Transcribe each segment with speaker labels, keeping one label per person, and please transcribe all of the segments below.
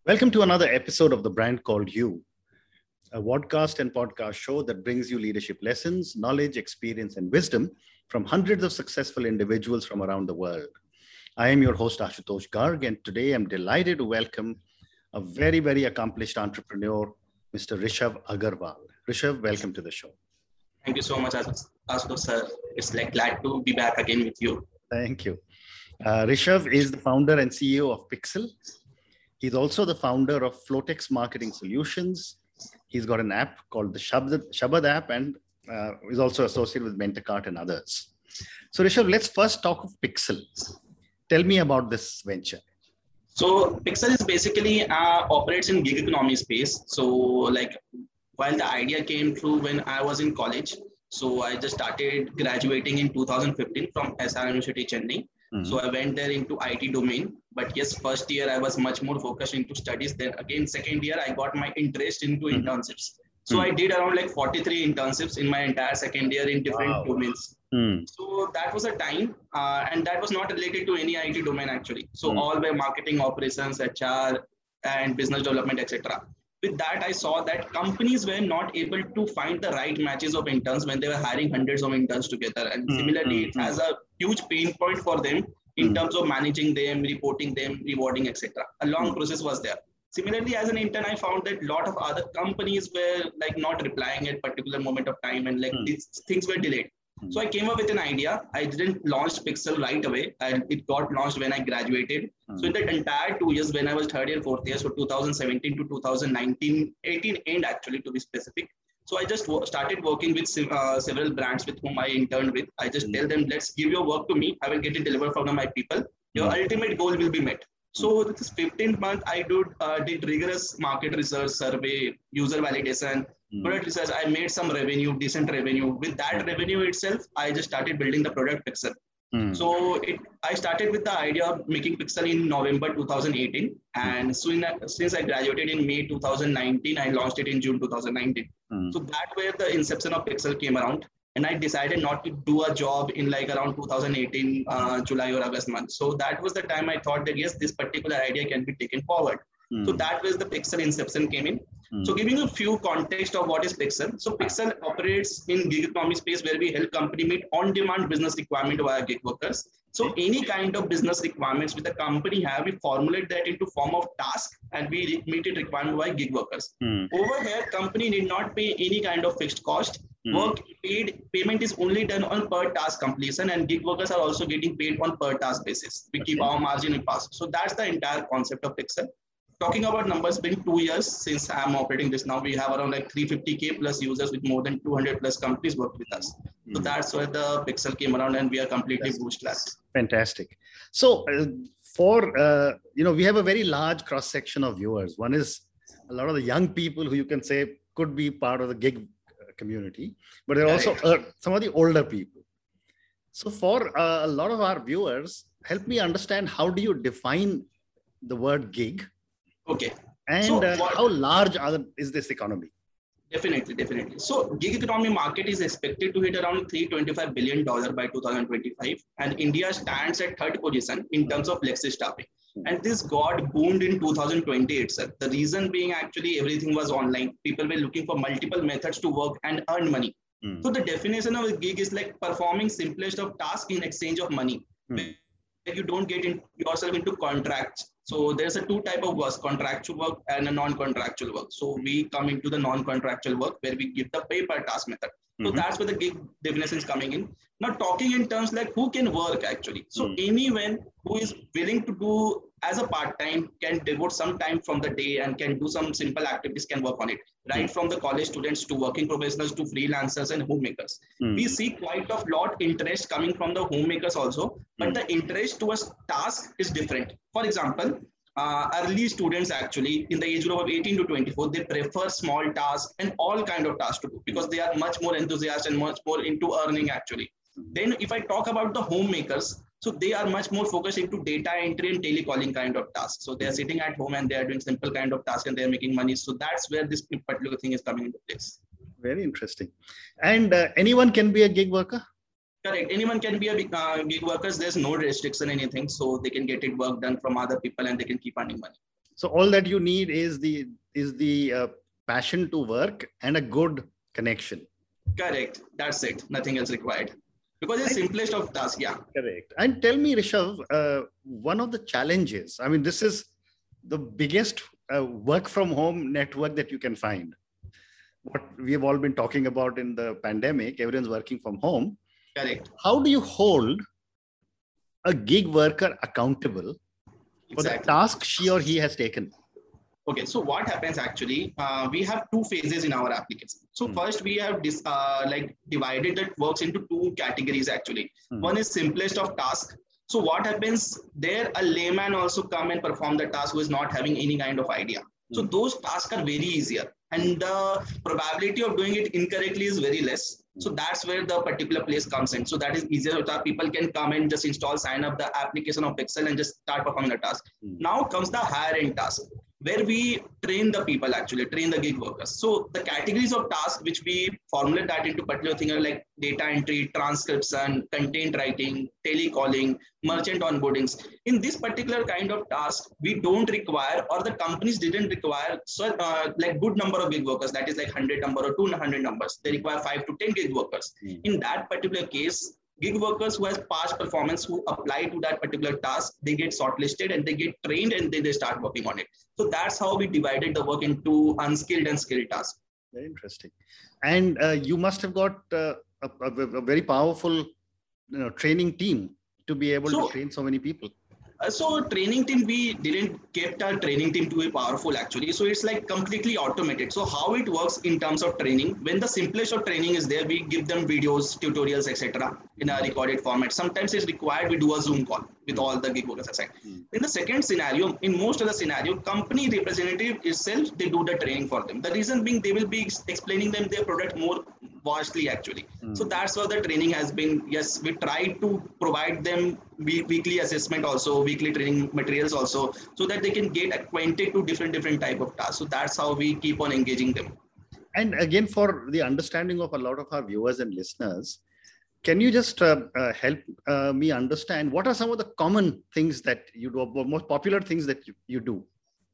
Speaker 1: Welcome to another episode of The Brand Called You, a podcast and podcast show that brings you leadership lessons, knowledge, experience, and wisdom from hundreds of successful individuals from around the world. I am your host, Ashutosh Garg, and today I'm delighted to welcome a very, very accomplished entrepreneur, Mr. Rishabh Agarwal. Rishabh, welcome to the show.
Speaker 2: Thank you so much, Ashutosh sir. It's glad to be back again with you.
Speaker 1: Thank you. Rishabh is the founder and CEO of Pixel. He's also the founder of Flotex Marketing Solutions. He's got an app called the Shabad app and is also associated with Mentacart and others. So Rishabh, let's first talk of Pixel. Tell me about this venture.
Speaker 2: So Pixel is basically operates in gig economy space. So while the idea came through when I was in college, so I just started graduating in 2015 from SR University, Chennai. So I went there into IT domain, but yes, first year I was much more focused into studies. Then again, second year, I got my interest into internships. So I did around 43 internships in my entire second year in different domains. So that was a time and that was not related to any IT domain actually. So all were marketing, operations, HR and business development, etc. With that, I saw that companies were not able to find the right matches of interns when they were hiring hundreds of interns together. And similarly, it has a huge pain point for them in terms of managing them, reporting them, rewarding, etc. A long process was there. Similarly, as an intern, I found that a lot of other companies were not replying at particular moment of time and these things were delayed. So I came up with an idea. I didn't launch Pixel right away. It got launched when I graduated. So in that entire 2 years, when I was third year, fourth year, so 2017 to 2019, 18 end actually to be specific. So I just started working with several brands with whom I interned with. I just tell them, let's give your work to me. I will get it delivered from my people. Your ultimate goal will be met. So this 15th month, I did rigorous market research, survey, user validation, product research. I made some revenue, decent revenue. With that revenue itself, I just started building the product Pixel. So I started with the idea of making Pixel in November 2018. And since I graduated in May 2019, I launched it in June 2019. So that where the inception of Pixel came around. And I decided not to do a job in around 2018, July or August month. So that was the time I thought that, yes, this particular idea can be taken forward. So that was the Pixel inception came in. So giving a few context of what is Pixel. So Pixel operates in gig economy space where we help company meet on-demand business requirement via gig workers. So any kind of business requirements with the company have, we formulate that into form of task and we meet it requirement by gig workers. Over here, company need not pay any kind of fixed cost. Payment is only done on per task completion and gig workers are also getting paid on per task basis. We keep our margin in pass. So that's the entire concept of Pixel. Talking about numbers, been 2 years since I'm operating this now. We have around 350K plus users with more than 200 plus companies work with us. So that's where the Pixel came around and we are completely bootstrapped.
Speaker 1: Fantastic. So we have a very large cross section of viewers. One is a lot of the young people who you can say could be part of the gig community, but there are also some of the older people. So for a lot of our viewers, help me understand, how do you define the word gig?
Speaker 2: Okay.
Speaker 1: And how large is this economy?
Speaker 2: Definitely. So gig economy market is expected to hit around $325 billion by 2025. And India stands at third position in terms of flexi staffing. And this got boomed in 2020 itself. The reason being actually everything was online. People were looking for multiple methods to work and earn money. So the definition of a gig is performing simplest of tasks in exchange of money. You don't get yourself into contracts. So there's a two type of work, contractual work and a non-contractual work. So we come into the non-contractual work where we give the pay per task method. So that's where the gig definition is coming in. Now talking in terms who can work actually. So anyone who is willing to do as a part-time can devote some time from the day and can do some simple activities, can work on it. Right from the college students to working professionals to freelancers and homemakers. We see quite a lot interest coming from the homemakers also, but the interest towards task is different. For example, early students actually in the age group of 18 to 24, they prefer small tasks and all kind of tasks to do because they are much more enthusiastic and much more into earning actually. Then if I talk about the homemakers, so they are much more focused into data entry and telecalling kind of tasks. So they are sitting at home and they are doing simple kind of tasks and they are making money. So that's where this particular thing is coming into place.
Speaker 1: Very interesting. And anyone can be a gig worker?
Speaker 2: Correct. Anyone can be a gig workers. There's no restriction, anything. So they can get it work done from other people and they can keep earning money.
Speaker 1: So all that you need is the passion to work and a good connection.
Speaker 2: Correct. That's it. Nothing else required. Because it's simplest of tasks. Yeah.
Speaker 1: Correct. And tell me, Rishabh, one of the challenges, I mean, this is the biggest work from home network that you can find. What we have all been talking about in the pandemic, everyone's working from home.
Speaker 2: Correct.
Speaker 1: How do you hold a gig worker accountable for the task she or he has taken?
Speaker 2: Okay, so what happens actually, we have two phases in our application. So first we have divided that works into two categories actually. One is simplest of task. So what happens there, a layman also come and perform the task who is not having any kind of idea. So those tasks are very easier and the probability of doing it incorrectly is very less. So that's where the particular place comes in. So that is easier so that people can come and just install, sign up the application of Pixel and just start performing the task. Now comes the higher end task, where we train the people, actually train the gig workers. So the categories of tasks which we formulate that into particular things are like data entry, transcription, content writing, telecalling, merchant onboardings. In this particular kind of task, we don't require, or the companies didn't require like good number of gig workers, that is like 100 number or 200 numbers. They require 5 to 10 gig workers. In that particular case, gig workers who has past performance who apply to that particular task, they get shortlisted and they get trained and then they start working on it. So that's how we divided the work into unskilled and skilled tasks.
Speaker 1: Very interesting. And you must have got a very powerful training team to be able to train so many people.
Speaker 2: So training team, we didn't kept our training team to be powerful actually. So it's like completely automated. So how it works in terms of training, when the simplest of training is there, we give them videos, tutorials, etc. in a recorded format. Sometimes it's required, we do a Zoom call with all the gig workers aside. In the second scenario, in most of the scenario, company representative itself, they do the training for them. The reason being, they will be explaining them their product more vastly actually. So that's why the training has been, yes, we try to provide them weekly assessment also, weekly training materials also, so that they can get acquainted to different type of tasks. So that's how we keep on engaging them.
Speaker 1: And again, for the understanding of a lot of our viewers and listeners, can you just help me understand what are some of the common things that you do, or most popular things that you do?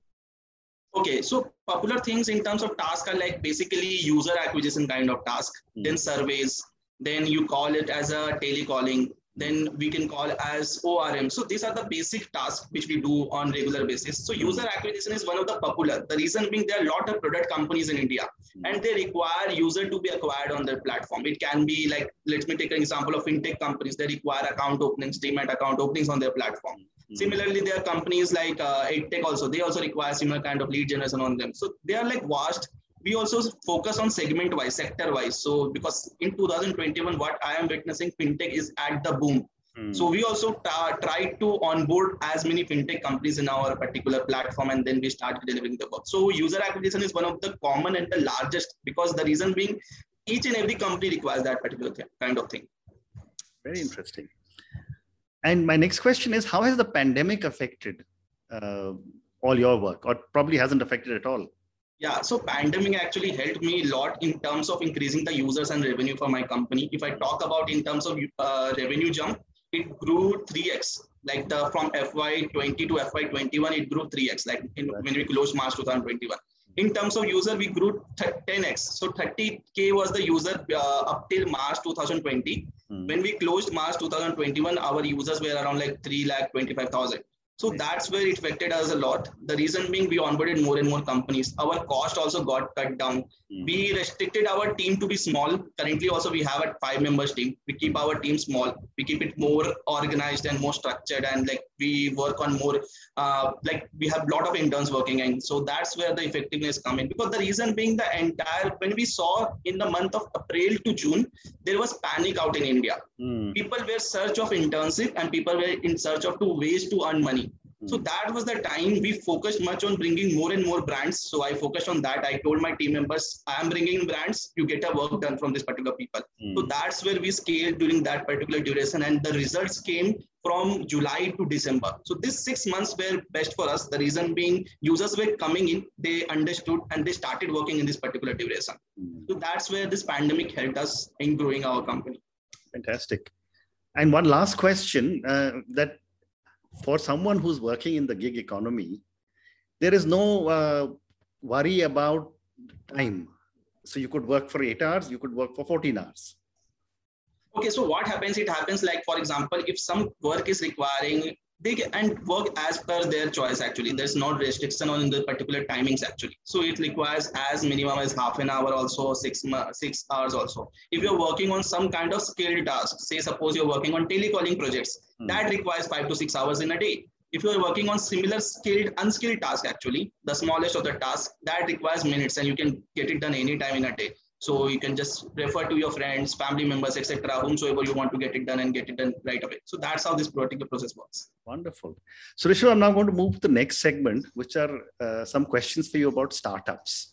Speaker 2: Okay, so popular things in terms of tasks are like basically user acquisition kind of task, then surveys, then you call it as a telecalling, then we can call as ORM. So these are the basic tasks which we do on regular basis. So user acquisition is one of the popular. The reason being there are a lot of product companies in India and they require user to be acquired on their platform. It can be like, let me take an example of fintech companies. They require account openings, Demat account openings on their platform. Similarly, there are companies like EdTech also. They also require similar kind of lead generation on them. So they are like vast. We also focus on segment wise, sector wise. So because in 2021, what I am witnessing, fintech is at the boom. So we also try to onboard as many fintech companies in our particular platform, and then we start delivering the work. So user acquisition is one of the common and the largest, because the reason being each and every company requires that particular kind of thing.
Speaker 1: Very interesting. And my next question is, how has the pandemic affected all your work, or probably hasn't affected at all?
Speaker 2: Yeah, so pandemic actually helped me a lot in terms of increasing the users and revenue for my company. If I talk about in terms of revenue jump, it grew 3x. Like from FY20 to FY21, it grew 3x. Like when we closed March 2021. In terms of user, we grew 10x. So 30K was the user up till March 2020. When we closed March 2021, our users were around like 3,25,000. So that's where it affected us a lot. The reason being, we onboarded more and more companies. Our cost also got cut down. We restricted our team to be small. Currently also we have a 5-member team. We keep our team small. We keep it more organized and more structured, and like we work on more, like we have a lot of interns working. And so that's where the effectiveness come in, because the reason being the entire, when we saw in the month of April to June, there was panic out in India. People were in search of internship and people were in search of ways to earn money. So that was the time we focused much on bringing more and more brands. So I focused on that. I told my team members, I am bringing brands, you get a work done from this particular people. So that's where we scaled during that particular duration, and the results came from July to December. So these 6 months were best for us. The reason being, users were coming in, they understood and they started working in this particular duration. So that's where this pandemic helped us in growing our company.
Speaker 1: Fantastic. And one last question, that for someone who's working in the gig economy, There is no worry about time. So you could work for 8 hours, you could work for 14 hours.
Speaker 2: Okay, so what happens? It happens like, for example, if some work is requiring, they can and work as per their choice. Actually, there's no restriction on the particular timings. Actually, so it requires as minimum as half an hour, also 6 hours. Also, if you're working on some kind of skilled task, say suppose you're working on telecalling projects, that requires 5 to 6 hours in a day. If you're working on similar skilled, unskilled task, actually, the smallest of the tasks, that requires minutes, and you can get it done anytime in a day. So you can just refer to your friends, family members, etc., whomsoever you want to get it done and get it done right away. So that's how this particular process works.
Speaker 1: Wonderful. So Rishabh, I'm now going to move to the next segment, which are some questions for you about startups.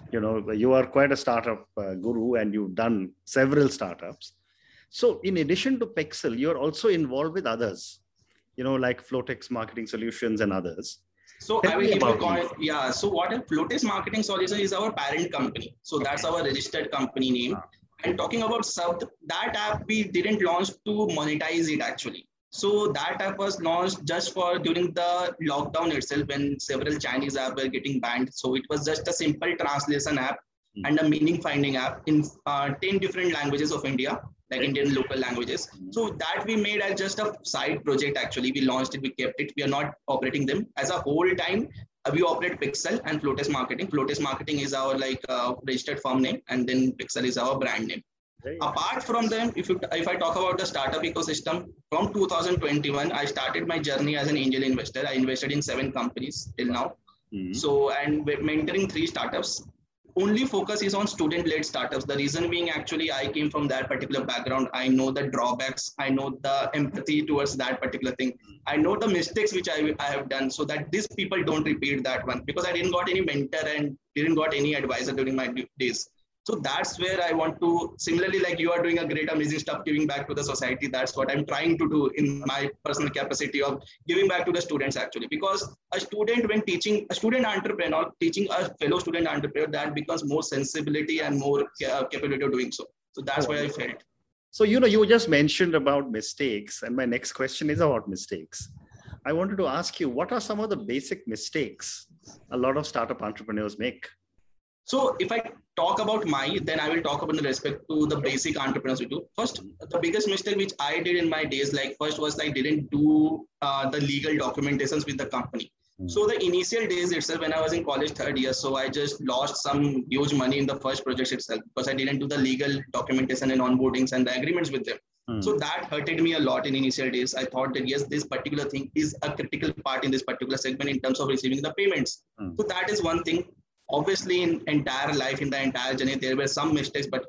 Speaker 1: You are quite a startup guru, and you've done several startups. So in addition to Pexel, you're also involved with others, like Flotex Marketing Solutions and others.
Speaker 2: So I will give you So what Flotex Marketing Solutions is our parent company. So that's our registered company name. And talking about that app, we didn't launch to monetize it actually. So that app was launched just for during the lockdown itself, when several Chinese apps were getting banned. So it was just a simple translation app and a meaning finding app in 10 different languages of India, like Indian local languages. So that we made as just a side project. Actually, we launched it, we kept it. We are not operating them as a whole time. We operate Pexel and Flotex Marketing. Flotex Marketing is our registered firm name, and then Pexel is our brand name. Apart from them, if I talk about the startup ecosystem, from 2021, I started my journey as an angel investor. I invested in 7 companies till now. So, and we're mentoring 3 startups. Only focus is on student-led startups. The reason being, actually, I came from that particular background. I know the drawbacks. I know the empathy towards that particular thing. I know the mistakes which I have done, so that these people don't repeat that one, because I didn't got any mentor and didn't got any advisor during my days. So that's where I want to, similarly, like you are doing a great, amazing stuff, giving back to the society. That's what I'm trying to do in my personal capacity of giving back to the students, actually. Because a student, when teaching a student entrepreneur, teaching a fellow student entrepreneur, that becomes more sensibility and more capability of doing so. So that's why I felt.
Speaker 1: So, you just mentioned about mistakes, and my next question is about mistakes. I wanted to ask you, what are some of the basic mistakes a lot of startup entrepreneurs make?
Speaker 2: So if I talk about then I will talk about the respect to the basic entrepreneurs we do. First, the biggest mistake which I did in my days, first was didn't do the legal documentations with the company. So the initial days itself, when I was in college 3rd year, so I just lost some huge money in the first project itself, because I didn't do the legal documentation and onboardings and the agreements with them. So that hurted me a lot in initial days. I thought that yes, this particular thing is a critical part in this particular segment in terms of receiving the payments. So that is one thing. Obviously, in entire life, in the entire journey, there were some mistakes, but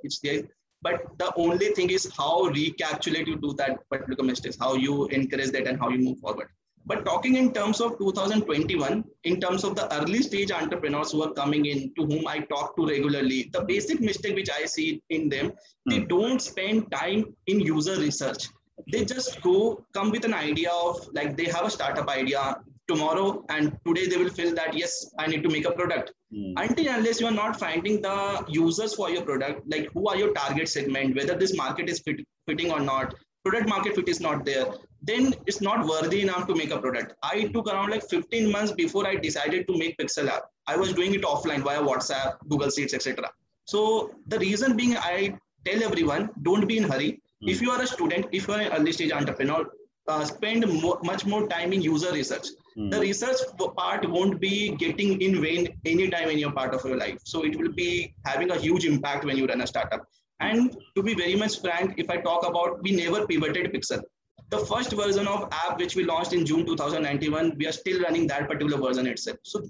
Speaker 2: the only thing is how recapitulate you do that particular mistakes, how you encourage that, and how you move forward. But talking in terms of 2021, in terms of the early stage entrepreneurs who are coming in, to whom I talk to regularly, the basic mistake which I see in them, they don't spend time in user research. They just come with an idea of they have a startup idea tomorrow, and today they will feel that yes, I need to make a product. Until unless you are not finding the users for your product, who are your target segment, whether this market is fitting or not, product market fit is not there, then it's not worthy enough to make a product. I took around 15 months before I decided to make Pexel app. I was doing it offline via WhatsApp, Google Sheets, etc. So the reason being, I tell everyone, don't be in hurry. If you are a student, if you are an early stage entrepreneur, spend much more time in user research. The research part won't be getting in vain anytime in your part of your life. So it will be having a huge impact when you run a startup. And to be very much frank, if I talk about, we never pivoted Pexel. The first version of app which we launched in June 2091, we are still running that particular version itself. So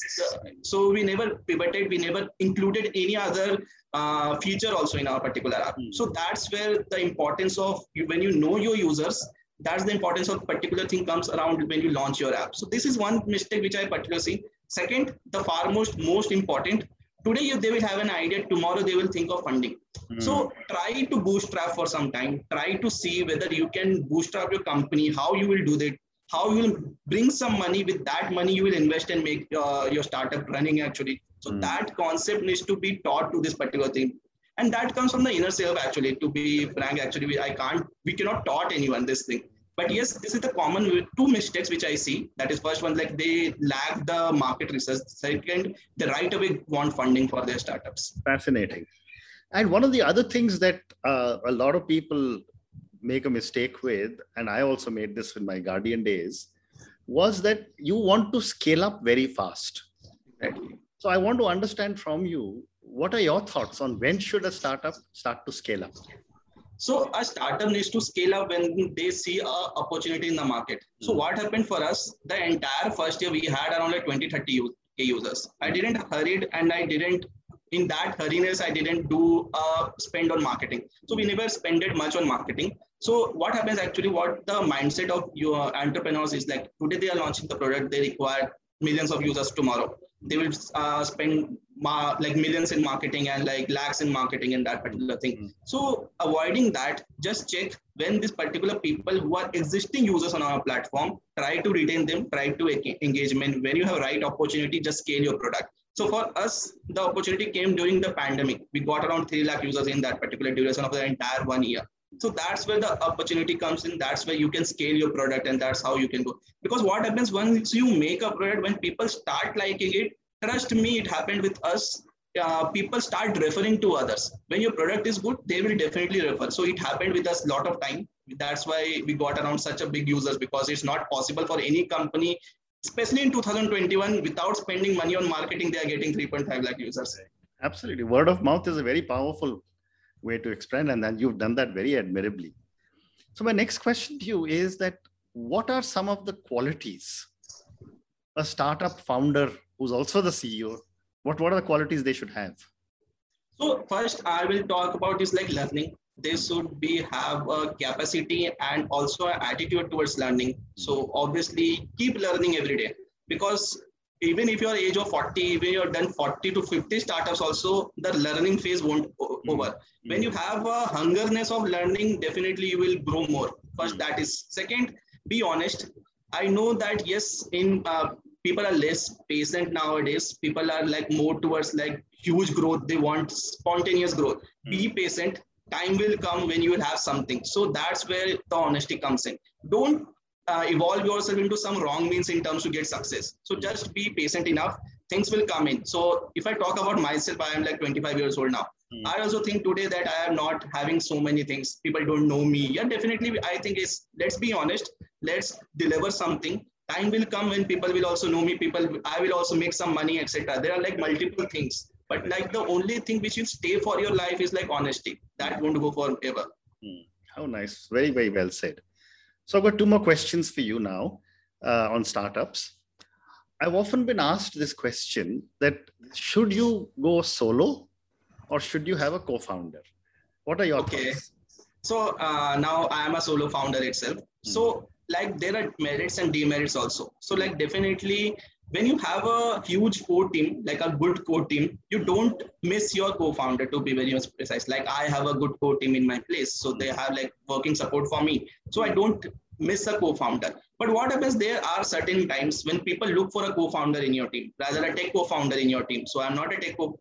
Speaker 2: so we never pivoted, we never included any other feature also in our particular app. So that's where the importance of, when you know your users, that's the importance of particular thing comes around when you launch your app. So this is one mistake which I particularly see. Second, the far most important, today they will have an idea, tomorrow they will think of funding. So try to bootstrap for some time, try to see whether you can bootstrap your company, how you will do that, how you will bring some money. With that money you will invest and make your startup running actually. So that concept needs to be taught to this particular thing. And that comes from the inner self actually, to be frank. Actually, we cannot taught anyone this thing. But yes, this is the common two mistakes which I see. That is first one, like they lack the market research. Second, they right away want funding for their startups.
Speaker 1: Fascinating. And one of the other things that a lot of people make a mistake with, and I also made this in my Guardian days, was that you want to scale up very fast.
Speaker 2: Exactly.
Speaker 1: So I want to understand from you, what are your thoughts on when should a startup start to scale up?
Speaker 2: So a startup needs to scale up when they see a opportunity in the market. So what happened for us, the entire first year we had around like 20-30 users. I didn't hurried, and I didn't, in that hurriness, I didn't do spend on marketing. So we never spended much on marketing. So what happens actually, what the mindset of your entrepreneurs is like, today they are launching the product, they require millions of users tomorrow. They will spend like millions in marketing and like lakhs in marketing and that particular thing. So avoiding that, just check when these particular people who are existing users on our platform, try to retain them, try to engagement. When you have right opportunity, just scale your product. So for us, the opportunity came during the pandemic. We got around 3 lakh users in that particular duration of the entire 1 year. So that's where the opportunity comes in. That's where you can scale your product, and that's how you can go. Because what happens once you make a product, when people start liking it, trust me, it happened with us. People start referring to others. When your product is good, they will definitely refer. So it happened with us a lot of time. That's why we got around such a big users, because it's not possible for any company, especially in 2021, without spending money on marketing, they are getting 3.5 lakh users.
Speaker 1: Absolutely. Word of mouth is a very powerful way to expand, and then you've done that very admirably. So my next question to you is that what are some of the qualities a startup founder who's also the CEO, what are the qualities they should have?
Speaker 2: So first I will talk about is like learning. They should have a capacity and also an attitude towards learning. So obviously keep learning every day, because even if you're age of 40, even you're done 40 to 50 startups also, the learning phase won't over. When you have a hungerness of learning, definitely you will grow more. First, that is. Second, be honest. I know that yes, in people are less patient nowadays. People are like more towards like huge growth. They want spontaneous growth. Be patient. Time will come when you will have something. So that's where the honesty comes in. Don't evolve yourself into some wrong means in terms to get success. So just be patient enough. Things will come in. So if I talk about myself, I am like 25 years old now. I also think today that I am not having so many things. People don't know me. Yeah, definitely. I think let's be honest. Let's deliver something. Time will come when people will also know me. I will also make some money, etc. There are like multiple things. But like the only thing which will stay for your life is like honesty. That won't go forever.
Speaker 1: How nice. Very, very well said. So I've got two more questions for you now on startups. I've often been asked this question that should you go solo or should you have a co-founder? What are your thoughts?
Speaker 2: So now I am a solo founder itself. So like there are merits and demerits also. So like definitely when you have a huge core team, like a good core team, you don't miss your co-founder, to be very much precise. Like I have a good core team in my place. So they have like working support for me. So I don't miss a co-founder. But what happens, there are certain times when people look for a co-founder in your team, rather a tech co-founder in your team. So I'm not a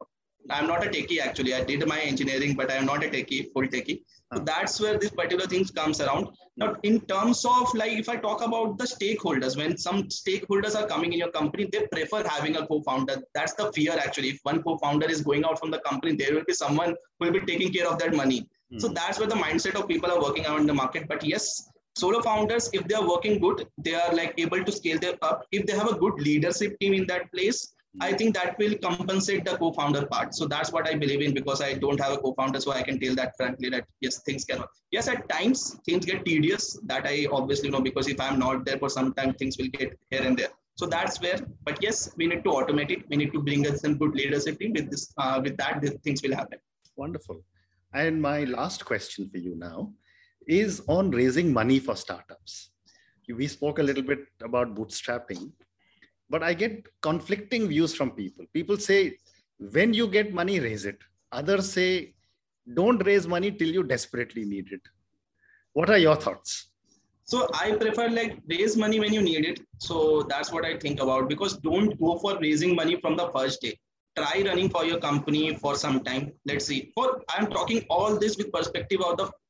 Speaker 2: techie actually. I did my engineering, but I am not a techie, full techie. So that's where this particular things comes around. Now, in terms of like, if I talk about the stakeholders, when some stakeholders are coming in your company, they prefer having a co-founder. That's the fear actually. If one co-founder is going out from the company, there will be someone who will be taking care of that money. So that's where the mindset of people are working out in the market. But yes, solo founders, if they are working good, they are like able to scale them up. If they have a good leadership team in that place, I think that will compensate the co-founder part. So that's what I believe in, because I don't have a co-founder. So I can tell that frankly that yes, things can work. Yes, at times things get tedious. That I obviously know, because if I'm not there for some time, things will get here and there. So that's where, but yes, we need to automate it. We need to bring us some good leadership team with this, with that, things will happen.
Speaker 1: Wonderful. And my last question for you now is on raising money for startups. We spoke a little bit about bootstrapping, but I get conflicting views from people. People say, when you get money, raise it. Others say, don't raise money till you desperately need it. What are your thoughts?
Speaker 2: So I prefer like raise money when you need it. So that's what I think about, because don't go for raising money from the first day. Try running for your company for some time. Let's see. I'm talking all this with perspective of the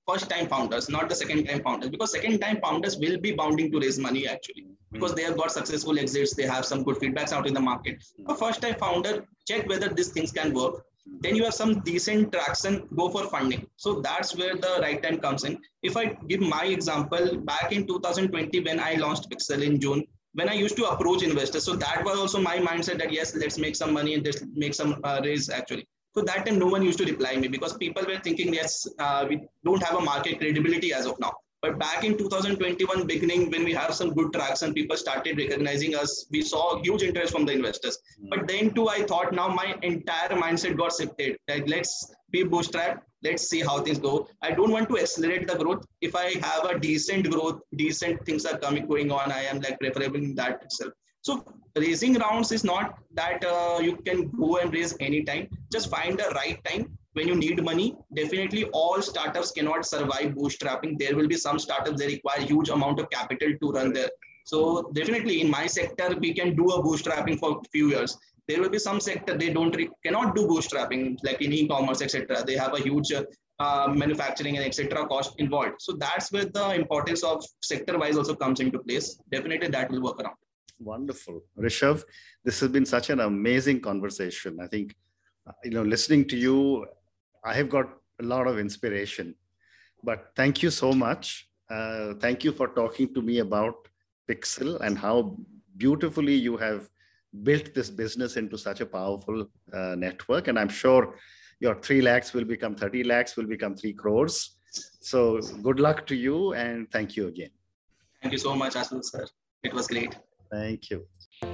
Speaker 2: first time founders, not the second time founders, because second time founders will be bounding to raise money actually, because they have got successful exits, they have some good feedbacks out in the market. A first time founder, check whether these things can work. Then you have some decent traction, go for funding. So that's where the right time comes in. If I give my example, back in 2020, when I launched Pixel in June, when I used to approach investors, so that was also my mindset that yes, let's make some money and let's make some raise actually. So that time, no one used to reply me because people were thinking, yes, we don't have a market credibility as of now. But back in 2021 beginning, when we have some good traction, people started recognizing us. We saw huge interest from the investors. But then too, I thought now my entire mindset got shifted. Like, let's be bootstrapped. Let's see how things go. I don't want to accelerate the growth. If I have a decent growth, decent things are going on, I am like preferable that itself. So raising rounds is not that you can go and raise anytime. Just find the right time when you need money. Definitely all startups cannot survive bootstrapping. There will be some startups that require huge amount of capital to run there. So definitely in my sector, we can do a bootstrapping for a few years. There will be some sector they cannot do bootstrapping, like in e-commerce, etc. They have a huge manufacturing and etc. cost involved. So that's where the importance of sector-wise also comes into place. Definitely that will work around.
Speaker 1: Wonderful. Rishabh, this has been such an amazing conversation. I think, listening to you, I have got a lot of inspiration. But thank you so much. Thank you for talking to me about Pixel and how beautifully you have built this business into such a powerful network. And I'm sure your 3 lakhs will become 30 lakhs, will become 3 crores. So good luck to you and thank you again.
Speaker 2: Thank you so much, Asul sir. It was great.
Speaker 1: Thank you.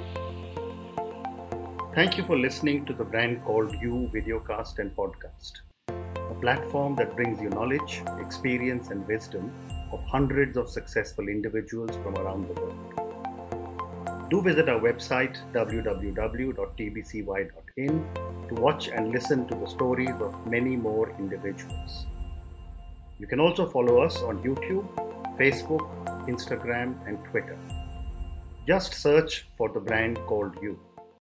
Speaker 1: Thank you for listening to the Brand Called You videocast and podcast, a platform that brings you knowledge, experience, and wisdom of hundreds of successful individuals from around the world. Do visit our website www.tbcy.in to watch and listen to the stories of many more individuals. You can also follow us on YouTube, Facebook, Instagram, and Twitter. Just search for the Brand Called You.